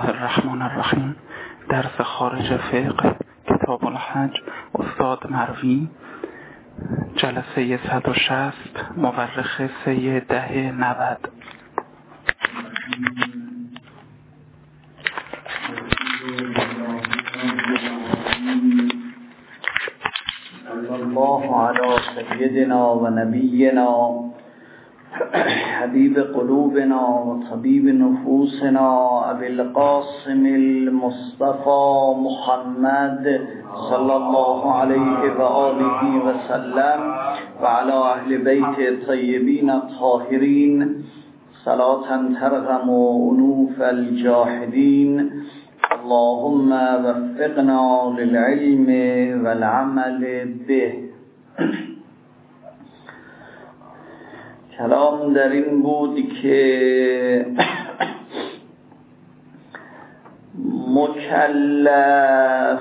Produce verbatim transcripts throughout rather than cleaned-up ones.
الله الرحمن الرحیم. درس خارج فقه کتاب الحج استاد مروی، جلسه صد و شصت، مورخ سه ده نود. صلی الله علی سیدنا و نبینا حبیب قلوبنا و طبیب نفوسنا ابی القاسم المصطفى محمد صلی الله علیه و آله و سلم و علی اهل بیت الطیبین الطاهرین صلاة ترغم انوف الجاحدین. اللهم وفقنا للعلم والعمل به. کلام در این بود که مکلف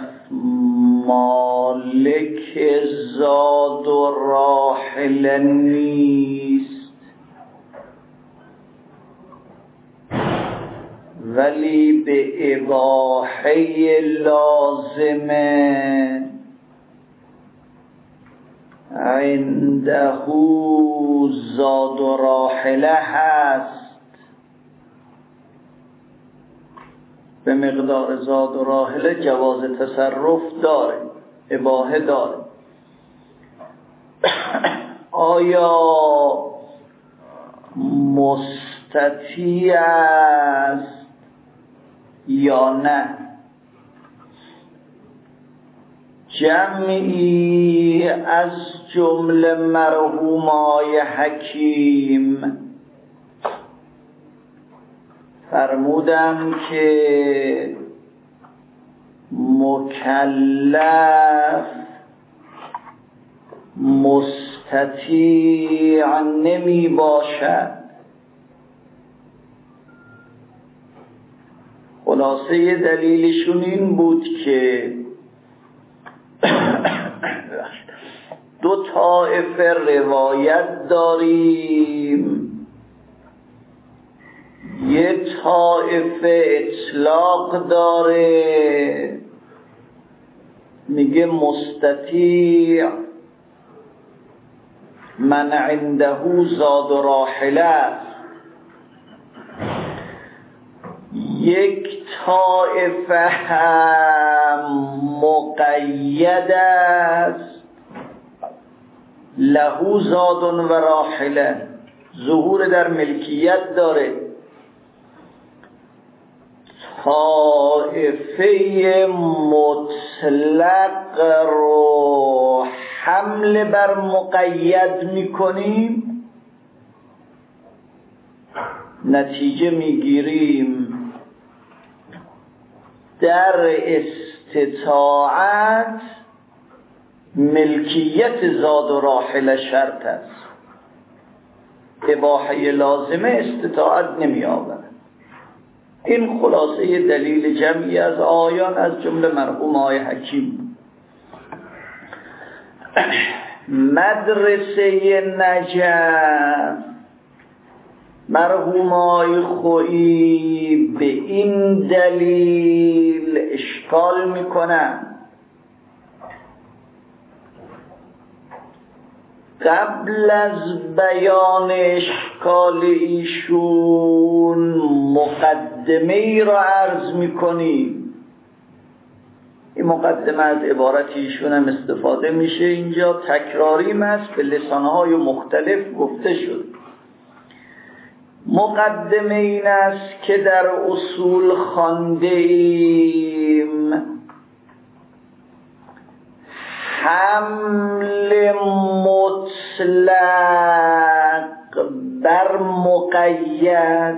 مالک زاد و راحل نیست، ولی به اباحه لازمه عنده زاد و راحله هست. به مقدار زاد و راحله جواز تصرف داره، اباحه داره. آیا مستطیع است یا نه؟ جمعی از جمله مرحومای حکیم فرمودم که مکلف مستطیع نمی باشد. خلاصه دلیلشون این بود که دو طایفه روایت داریم، یه طایفه اطلاق داره، میگه مستطیع من عنده زاد و راحله است. یک طایفه هم مقید است، له زاد و راحله، ظهور در ملکیت داره. طایفه مطلق رو حمل بر مقید میکنیم، نتیجه میگیریم در استطاعت ملکیت زاد و راحله شرط است، اباحه لازمه استطاعت نمی آورد. این خلاصه دلیل جمعی از آیان از جمله مرحوم آقای حکیم. مدرسه نجف مرحوم آقای خویی به این دلیل اشکال میکنن. قبل از بیان اشکال ایشون مقدمه ای را عرض میکنیم. این مقدمه از عبارت ایشون هم استفاده میشه، اینجا تکراریم است، به لسانهای مختلف گفته شد. مقدمه این است که در اصول خوانده ایم حمل مطلق بر مقید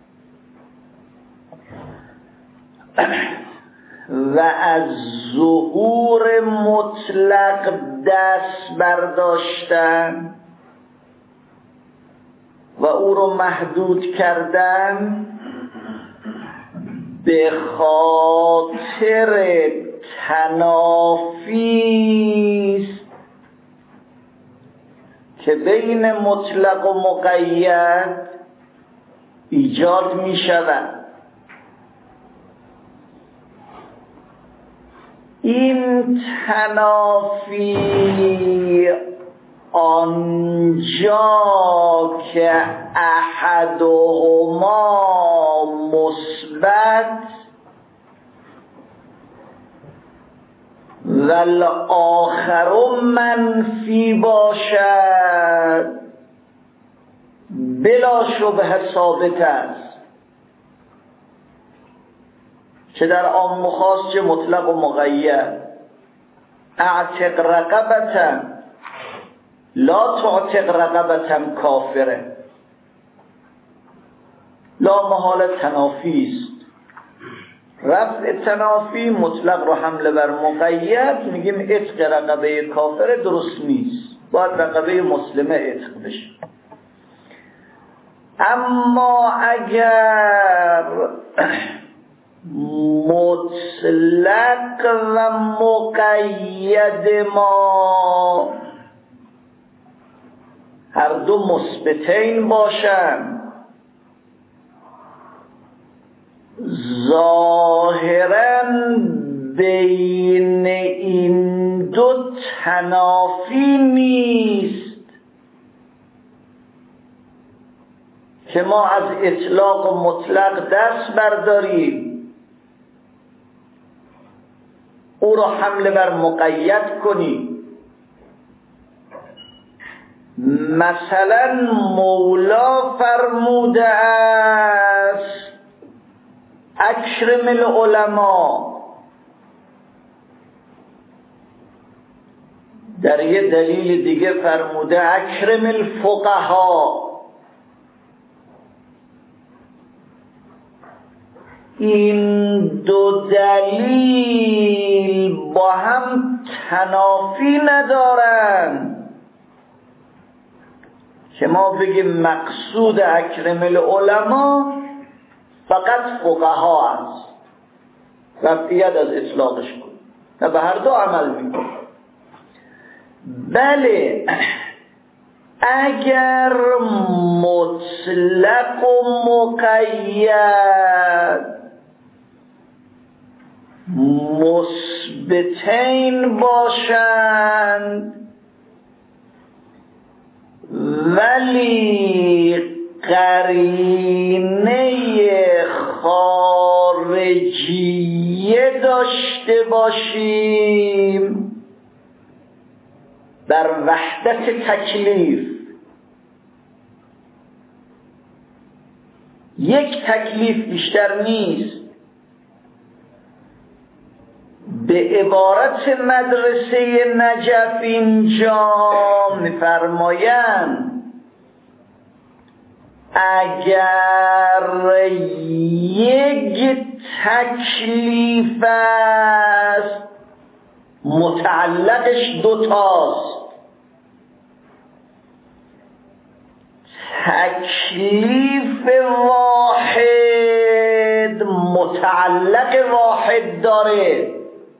و از ظهور مطلق دست برداشتن و او رو محدود کردن به خاطر تنافی است که بین مطلق و مقید ایجاد می شود. این تنافی آنجا که احدهما مثبت و الاخر منفی باشد بلا شبه ثابت است، چه در عام و خاص چه مطلق و مقید. اعتق رقبة لا تعتق رقبة کافره، لا محال تنافی است. رفع تنافی مطلق رو حمله بر مقید، میگیم عتق رقبه کافره درست نیست، باید رقبه مسلمه عتق بشه. اما اگر مطلق و مقید ما هر دو مثبتین باشند، ظاهراً بین این دو تنافی نیست که ما از اطلاق و مطلق دست برداریم، او را حمله بر مقید کنیم. مثلا مولا فرموده است اکرم العلماء، در یه دلیل دیگه فرموده اکرم الفقها. این دو دلیل با هم تنافی ندارند که ما بگیم مقصود اکرم العلماء فقط فقها است، رفعیت از اطلاقش کن و به هر دو عمل میکن. بله اگر مطلق و مقید مثبتین باشند ولی قرینه خارجیه داشته باشیم بر وحدت تکلیف، یک تکلیف بیشتر نیست، به عبارت مدرسه نجف اینجا می‌فرمایند اگر یک تکلیف است متعلقش دوتاست، تکلیف واحد متعلق واحد داره،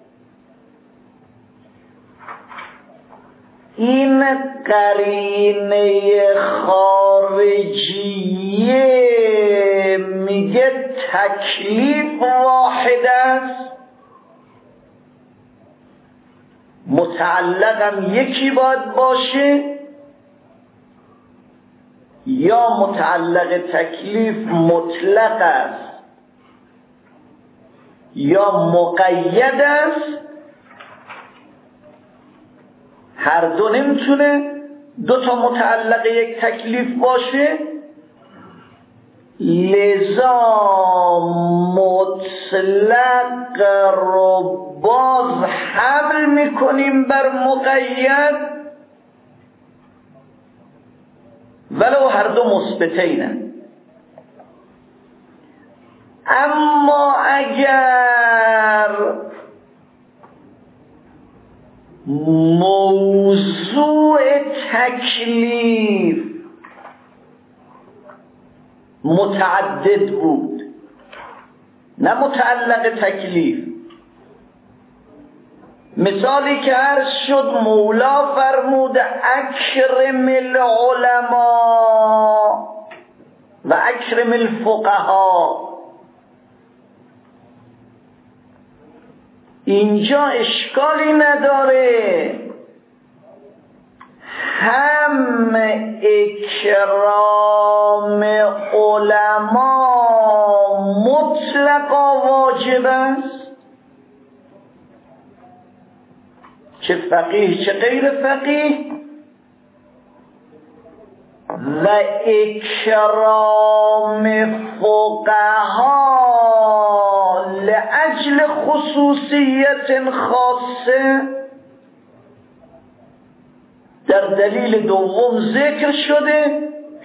این قرینه خارجیه میگه تکلیف واحد است، متعلقم یکی باید باشه، یا متعلق تکلیف مطلق است یا مقید است، هر دو نمیتونه دو تا متعلق یک تکلیف باشه. لذا مطلق رو باز حمل میکنیم بر مقید ولو هر دو مثبتینه. اما اگر موضوع تکلیف متعدد بود نه متعلق تکلیف، مثالی که عرض شد مولا فرمود اکرم العلماء و اکرم الفقها، اینجا اشکالی نداره هم اکرام علما مطلقا واجب است، چه فقیه چه غیر فقیه، و اکرام فقها لأجل خصوصیت خاصه در دلیل دوم ذکر شده.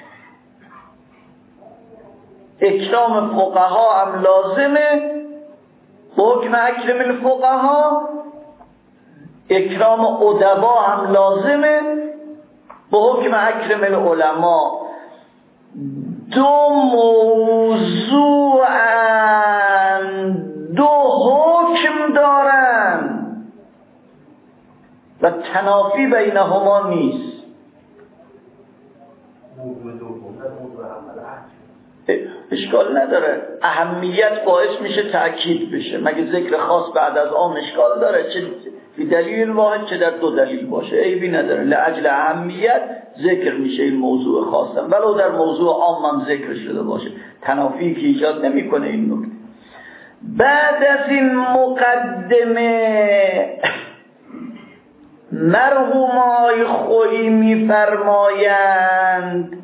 اکرام فقها هم لازمه به حکم اکرم الفقها، اکرام ادبا هم لازمه به حکم اکرم العلماء. دو موضوع دو حکم دارن و تنافی بینهما نیست. اشکال نداره، اهمیت باعث میشه تأکید بشه، مگه ذکر خاص بعد از عام اشکال داره؟ چه بی دلیل واحد چه در دو دلیل باشه عیبی نداره. لأجل اهمیت ذکر میشه این موضوع خاصه، ولو در موضوع عام هم ذکر شده باشه، تنافی که ایجاد نمیکنه این نکته. بعد از این مقدمه مرحومای خویی میفرمایند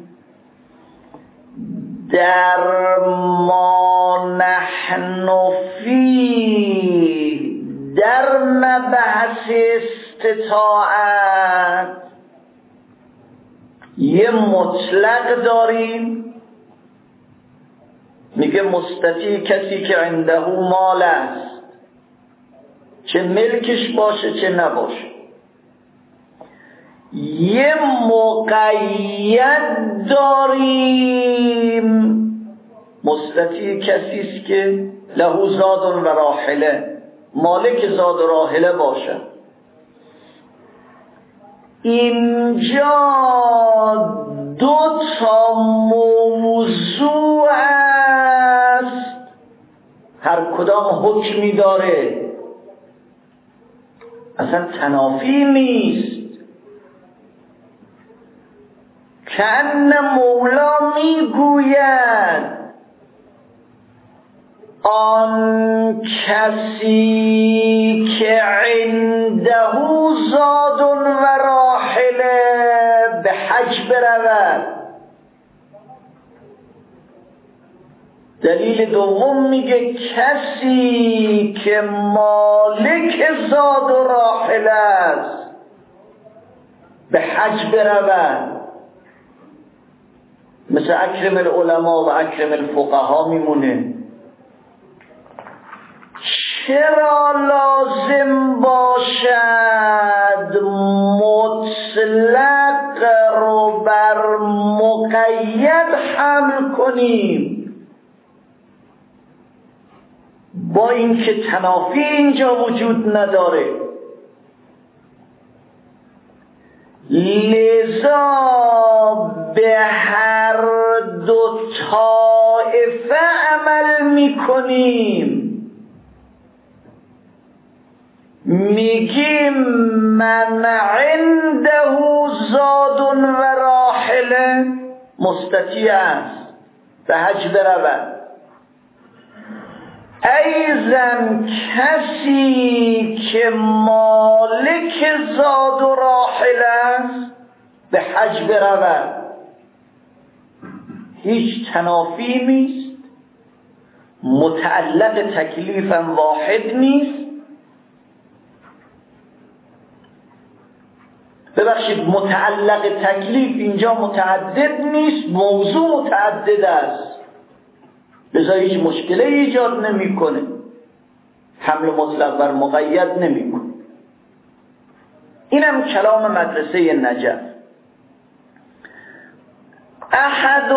در ما نحن فی در مبحث استطاعت یه مطلق داریم، میگه مستطیع کسی که عنده مال است، چه ملکش باشه چه نباشه. یه مقید داریم، مستطیع کسی است که له زاد و راحله، مالک زاد و راحله باشه. اینجا دو تا موضوع است، هر کدام حکمی داره، اصلا تنافی نیست. کأن مولا میگوید آن کسی که عنده زاد و راحله به حج برود. دلیل دوم میگه کسی که مالک زاد و راحله است به حج برود. مثل اکرم العلماء و اکرم الفقها میمونه. چرا لازم باشد مطلق رو بر مقید حمل کنیم؟ با اینکه تنافی اینجا وجود نداره، لذا به هر دو طایفه عمل میکنیم. میگیم من عنده زاد و راحله مستطیع است به حج برود. ایضا کسی که مالک زاد و راحله است به حج برود. هیچ تنافی نیست، متعلق تکلیفم واحد نیست. ببخشید متعلق تکلیف اینجا متعدد نیست، موضوع متعدد است، لذا هیچ مشکلی ایجاد نمیکنه، حمل مطلق بر مقید نمیکنه. اینم کلام مدرسه نجف. احد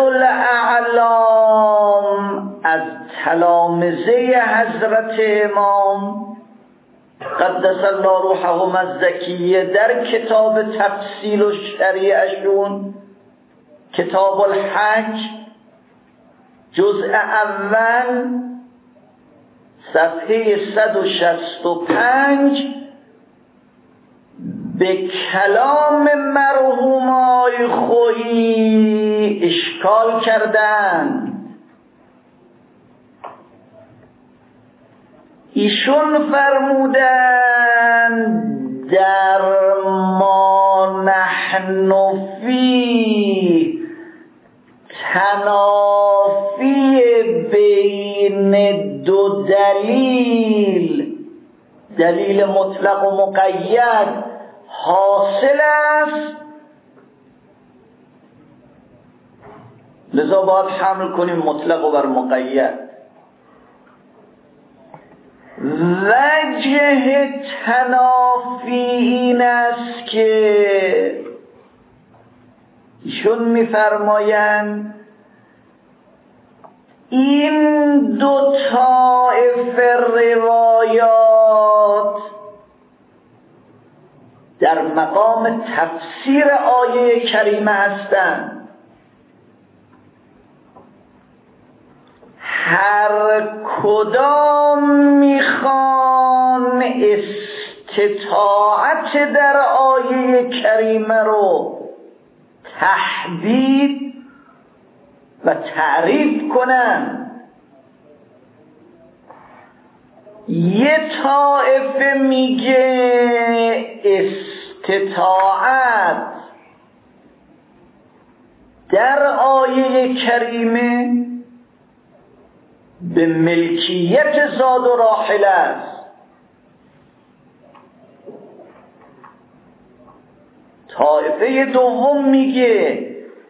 الاعلام از تلامذه حضرت امام قدس الله روحهم الزکیه در کتاب تفصیل و شریعشون، کتاب الحج جزء اول صفحه صد و شصت و پنج به کلام مرحوم آی خویی اشکال کردند. ایشون فرمودند در ما نحن فی تنافی بین دو دلیل، دلیل مطلق و مقید حاصل است، لذا باید حمل کنیم مطلق و بر مقید. وجه تنافی این است که ایشون می‌فرمایند این دو طایفه روایات در مقام تفسیر آیه کریمه هستند. هر کدام میخوان استطاعت در آیه کریمه رو تحدید و تعریف کنن. یه طائفه میگه استطاعت در آیه کریمه به ملکیت زاد و راحله است. طایفه دوم میگه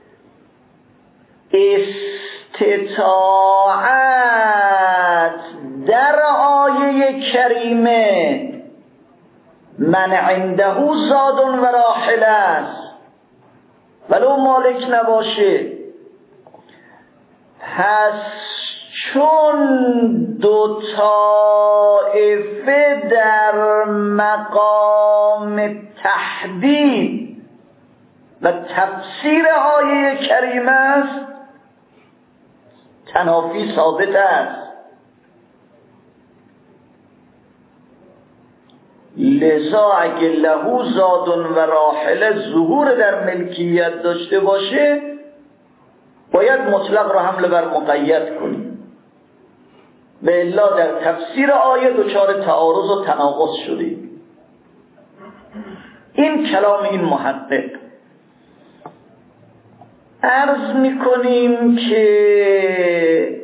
استطاعت در آیه کریمه من عنده زاد و راحله است ولو مالک نباشه. پس چون دو طایفه در مقام تحدید و تفسیر آیه کریمه است، تنافی ثابت است. لذا اگه له زاد و راحله ظهور در ملکیت داشته باشه باید مطلق را حمل بر مقید کنیم، و الا در تفسیر آیه دچار تعارض و تناقض شدیم. این کلام این محقق. عرض میکنیم که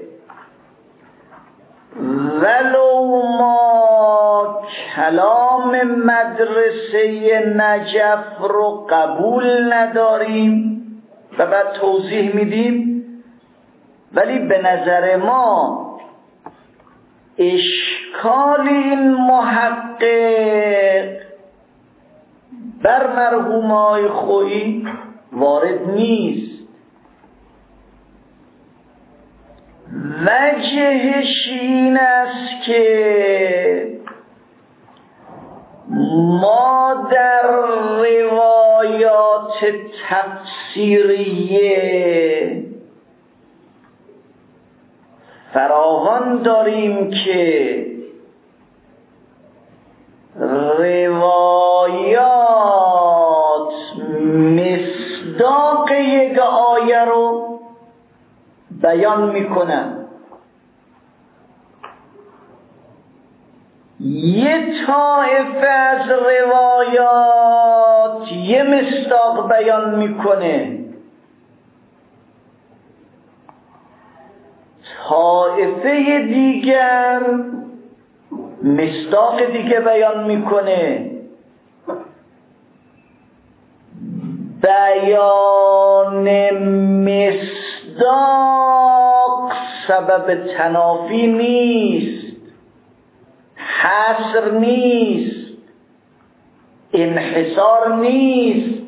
ولو ما کلام مدرسه نجف رو قبول نداریم و بعد توضیح میدیم، ولی به نظر ما اشکال این محقق بر مرحوم آی خویی وارد نیست. وجهش این است که ما در روایات تفسیریه فراوان داریم که روایات مصداق یک آیه رو بیان میکنن. یه طایفه از روایات یه مصداق بیان میکنه، طایفه دیگر مصداق دیگه بیان میکنه. بیان مصداق سبب تنافی نیست، حصر نیست، انحصار نیست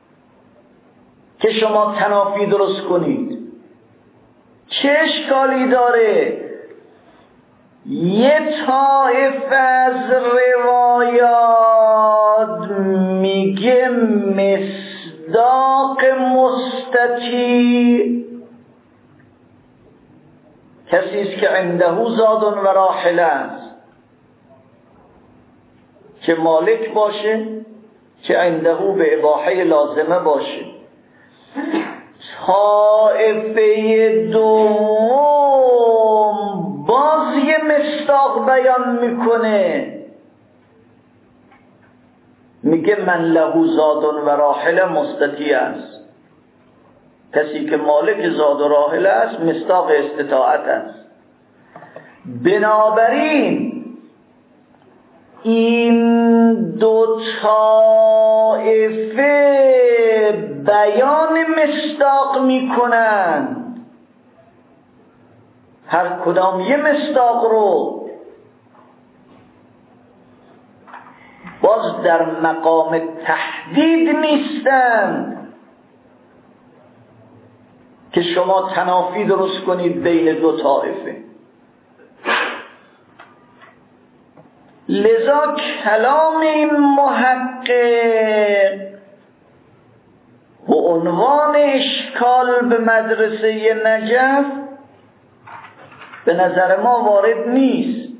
که شما تنافی درست کنید. چه اشکالی داره یه طایفه از روایات میگه مصداق مستطیع کسی است که عنده زاد و راحله است، که مالک باشه، که عنده به اباحه لازمه باشه. طائفه دوم باز یه مصداق بیان میکنه، میگه من له زاد و راحله مستطیع است. کسی که مالک زاد و راحله است مصداق استطاعت است. بنابراین این دو طائفه بیان مصداق میکنند، هر کدام یه مصداق رو. باز در مقام تحدید نیستند که شما تنافی درست کنید بین دو طائفه. لذا کلام این محقق و عنوان اشکال به مدرسه نجف به نظر ما وارد نیست.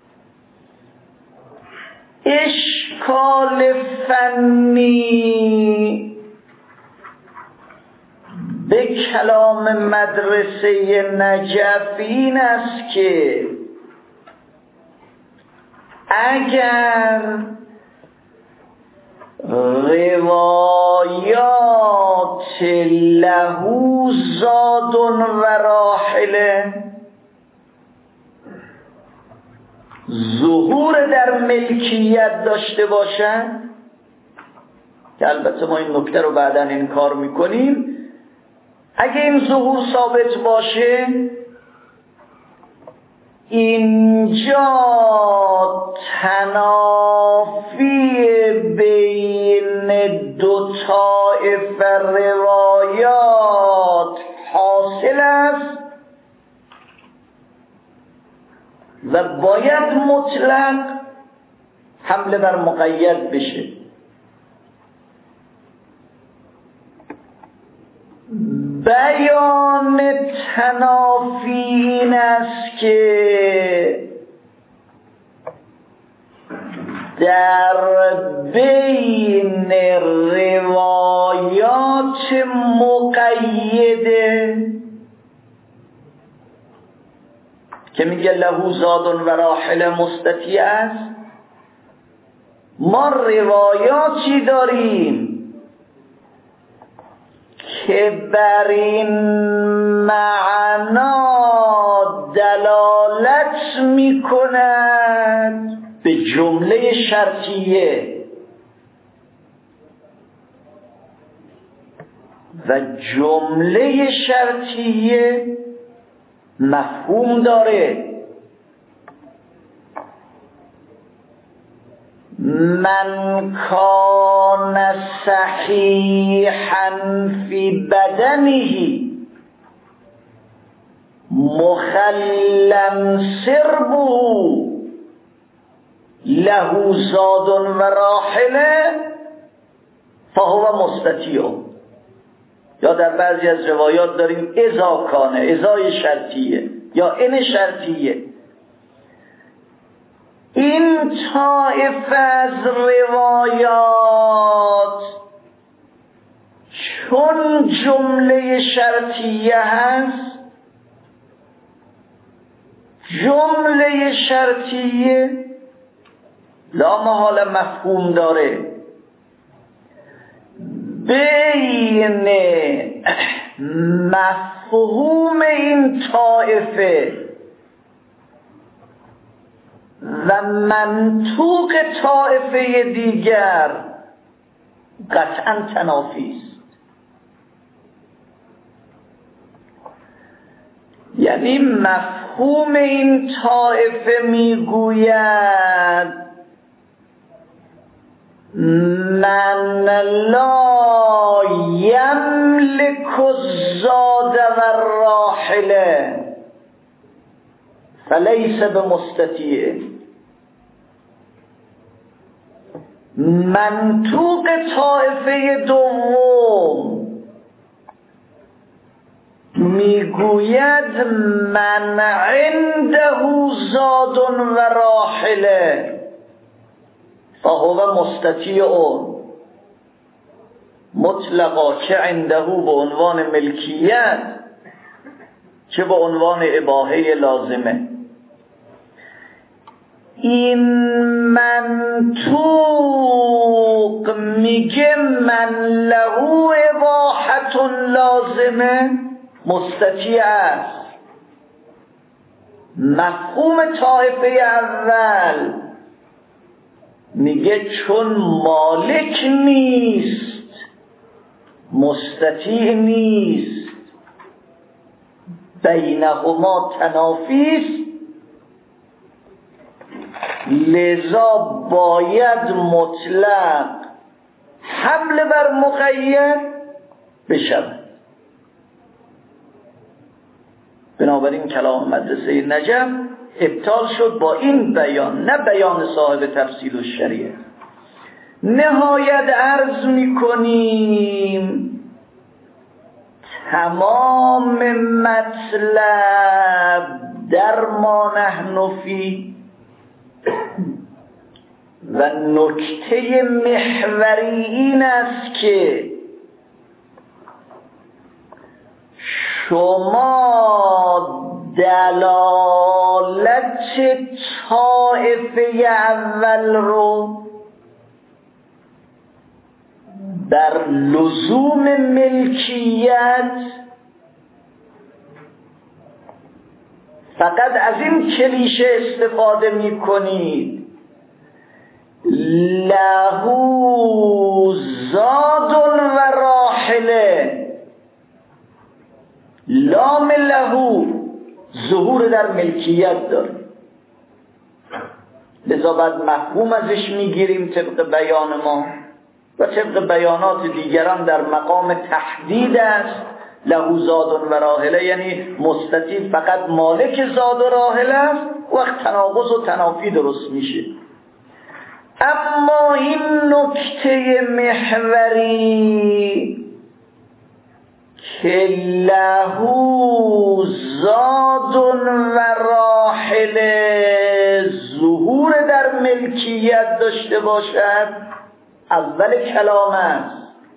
اشکال فنی به کلام مدرسه نجف این است که اگر روایات له زاد و راحله ظهور در ملکیت داشته باشند، که البته ما این نکته رو بعداً انکار میکنیم، اگه این ظهور ثابت باشه اینجا تنافی بین دو طائفه روایات حاصل است و باید مطلق حمله بر مقید بشه. بیان تنافی این است که در بین روایات مقیده که میگه له زاد و راحله مستطیع است، ما روایاتی داریم که بر این معنا دلالت میکند به جمله شرطیه و جمله شرطیه مفهوم داره. من کان صحیحا فی بدنه مخلم سربه له زاد و راحله فهو مستطیع. یا در بعضی از روایات داریم اذا کانه، اذای شرطیه یا ان شرطیه. این طایفه از روایات چون جمله شرطیه هست، جمله شرطیه لا محال مفهوم داره. بین مفهوم این طایفه و منطوق طایفه دیگر قطعا تنافی است. یعنی مفهوم این طایفه میگوید من لا یملک الزاد و الراحله فلیس بمستطیع. منطوق طایفه دوم میگوید من عنده زاد و راحله فهو مستطیع مطلقا، چه عنده به عنوان ملکیت چه به عنوان اباحه لازمه. این منطوق میگه من له اباحت لازمه مستطیع است. مفهوم طایفه اول میگه چون مالک نیست مستطیع نیست، بینهما تنافی است، لذا باید مطلق حمل بر مقید بشود. بنابراین کلام مدرسه نجف ابطال شد با این بیان، نه بیان صاحب تفصیل الشریعه. نهایت عرض میکنیم تمام مطلب در ما نحن فی و نکته محوری این است که شما دلالت طایفه اول رو در لزوم ملکیت فقط از این کلیشه استفاده می کنید له زاد و راحله. لام له ظهور در ملکیت داره، لذا بعد مفهوم ازش میگیریم طبق بیان ما و طبق بیانات دیگران در مقام تحدید است. له زاد و راحله یعنی مستطیع فقط مالک زاد و راحله است، وقت تناقض و تنافی درست میشه. اما این نکته محوری که له زاد و راحله ظهور در ملکیت داشته باشد اول کلام است.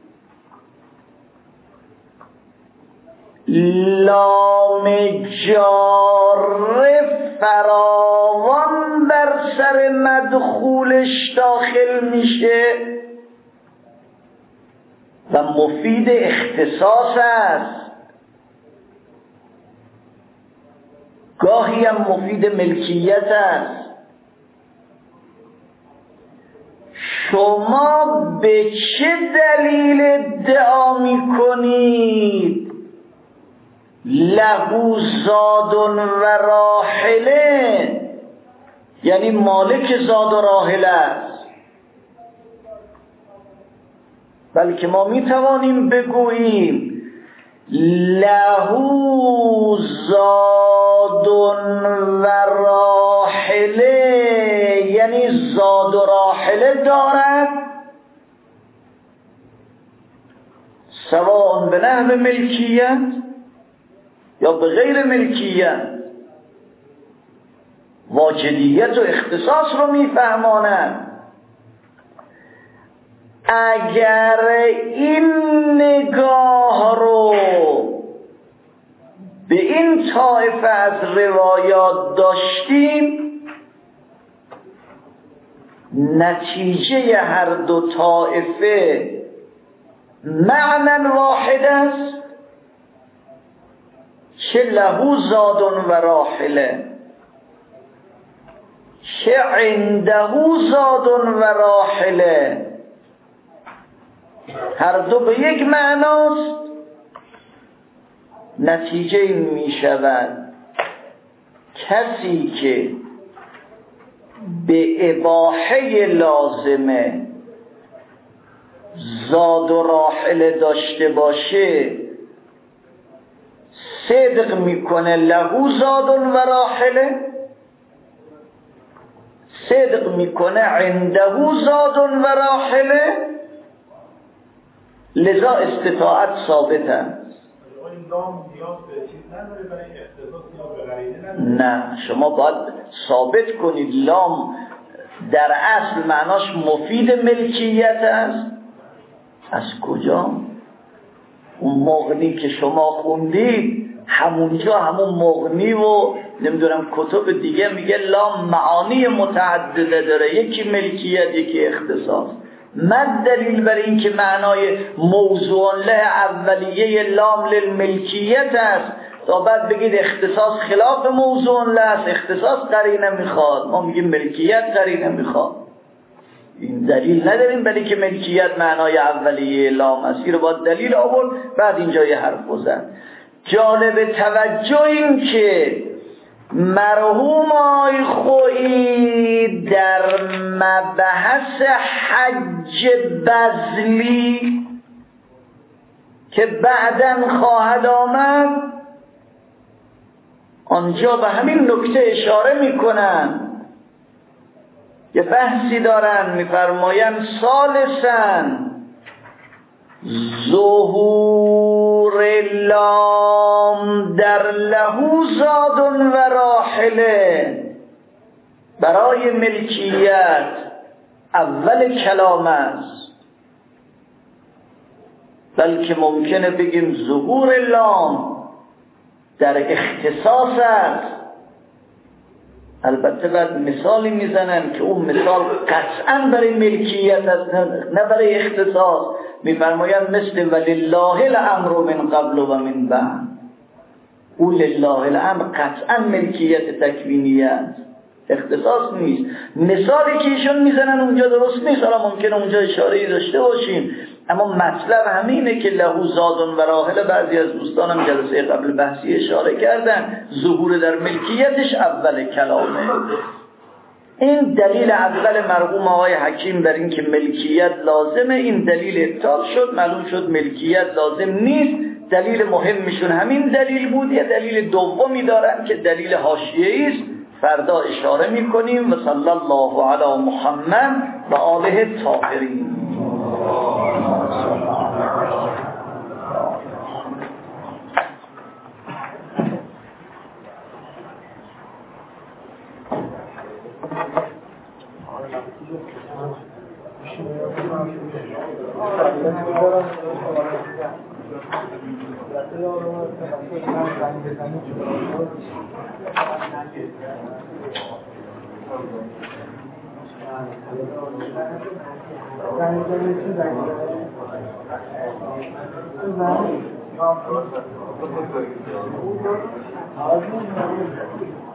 لام جار فراوان بر سر مدخولش داخل میشه و مفید اختصاص است، گاهی هم مفید ملکیت است. شما به چه دلیل ادعا میکنید له زاد و راحله یعنی مالک زاد و راحله است؟ بلکه ما میتوانیم بگوییم له زاد و راحله یعنی زاد و راحله دارد، سواء به نحو ملکیت یا به غیر ملکیت، واجدیت و اختصاص رو میفهماند. اگر این نگاه رو به این طایفه از روایات داشتیم، نتیجه هر دو طایفه معنی واحد است، چه له زاد و راحله چه عنده زاد و راحله، هر دو به یک معناست. نتیجه این می شود کسی که به اباحه لازمه زاد و راحله داشته باشه صدق میکنه له زاد و راحله، صدق میکنه عنده زاد و راحله، لذا استطاعت ثابت است. این لام نیاز به چیز نداره برای اختصاص یا به قرینه نداره؟ نه، شما باید ثابت کنید لام در اصل معناش مفید ملکیت است. از کجا؟ اون مغنی که شما خوندید همونجا همون مغنی و نمیدونم کتب دیگه میگه لام معانی متعدده داره، یکی ملکیت یکی اختصاص. مد دلیل برای این که معنای موضوع له اولیه لام للملکیت است تا بعد بگید اختصاص خلاف موضوع له است، اختصاص قرینه میخواد، ما میگیم ملکیت قرینه میخواد. این دلیل نداریم برای که ملکیت معنای اولیه لام است، این رو باید دلیل آورد بعد اینجا یه حرف بزن. جالب توجه این که مرحوم آی خویی در مبحث حج بذلی که بعداً خواهد آمد آنجا به همین نکته اشاره میکنن، یه بحثی دارن، میفرمایند ثالثاً ظهور لام در لهو زاد و راحله، برای ملکیت اول کلام است، بلکه ممکنه بگیم ظهور لام در اختصاص است. البته بعد مثالی میزنن که اون مثال قطعا برای ملکیت است نه برای اختصاص. میفرمایند مثل ولله الامر من قبل و من بعد، او لله الامر قطعا ملکیت تکوینی است، اختصاص نیست. مثالی که ایشون میزنن اونجا درست نیست، حالا ممکنه اونجا اشاره‌ای داشته باشیم، اما مطلب همینه که لهو زاد و راحل. بعضی از دوستانم جلسه قبل بحثی اشاره کردن ظهور در ملکیتش اول کلامه. این دلیل اول مرحوم آقای حکیم بر این که ملکیت لازمه، این دلیل ابطال شد، معلوم شد ملکیت لازم نیست. دلیل مهمشون همین دلیل بود. یه دلیل دومی دارن که دلیل حاشیه‌ای است، فردا اشاره میکنیم. و صلی الله علی محمد و آله الطاهرین. Thank you.